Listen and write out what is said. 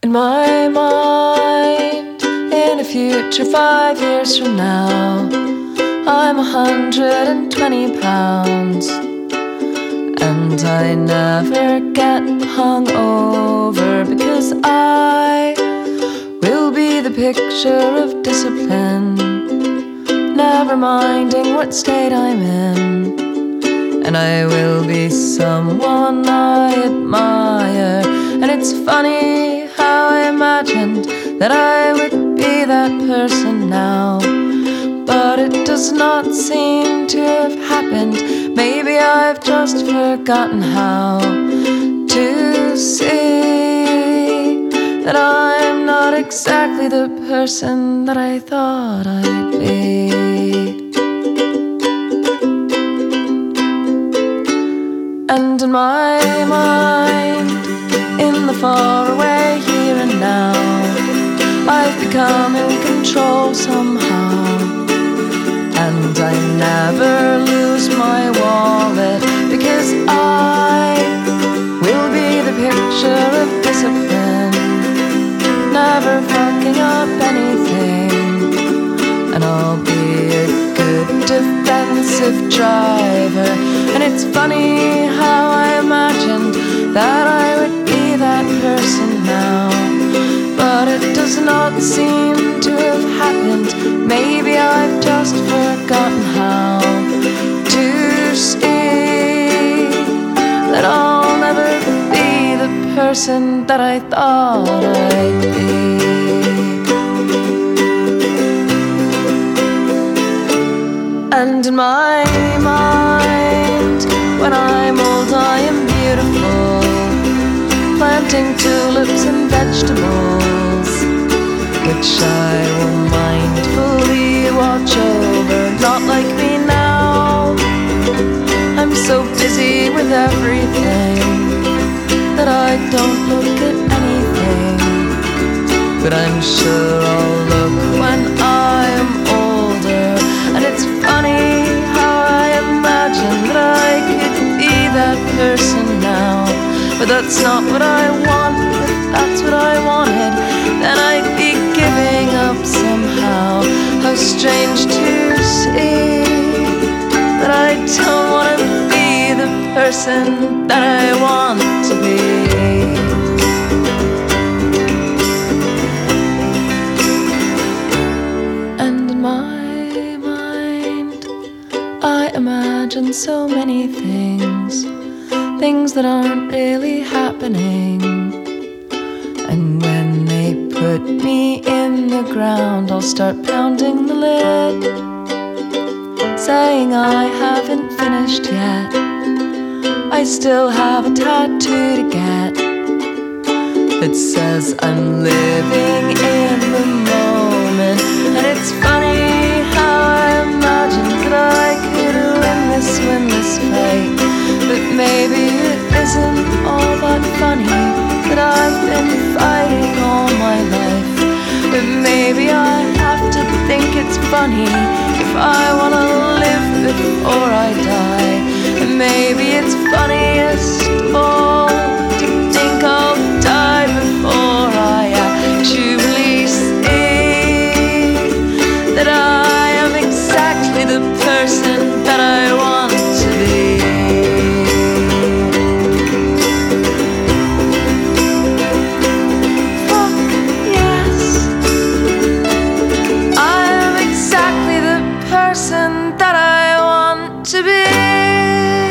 In my mind, in a future 5 years from now, I'm 120 pounds, and I never get hung over because I will be the picture of discipline, never minding what state I'm in. And I will be someone I admire. And it's funny how I imagined that I would be that person now, but it does not seem to have happened. Maybe I've just forgotten how to see that I'm not exactly the person that I thought I'd be. And in my mind, in the far away here and now, I've become in control somehow. And I never lose my wallet because I will be the picture of discipline, never fucking up anything. And I'll be a good defensive driver. And it's funny how I imagined that I would be that person now, but it does not seem to have happened. Maybe I've just forgotten how to see that I'll never be the person that I thought I'd be. And in my mind, when I'm old I am beautiful, planting tulips and vegetables, which I will mindfully watch over. Not like me now, I'm so busy with everything that I don't look at anything. But I'm sure I'll look when I'm older. And it's funny how I imagine that I could be that person now. But that's not what I want. If that's what I wanted, then I'd be giving up somehow. How strange to see that I don't want to be the person that I want to be. And in my mind, I imagine so many things, things that aren't really happening. And when they put me in the ground, I'll start pounding the lid, saying I haven't finished yet. I still have a tattoo to get that says I'm living in the moment. And it's funny how I imagined that I could win this fight. But maybe it isn't all that funny that I've been fighting all my life. But maybe I have to think it's funny if I want to live before I die. And maybe it's funniest of all to think I'll die before I actually see that I am exactly the person that I want to be. That I want to be.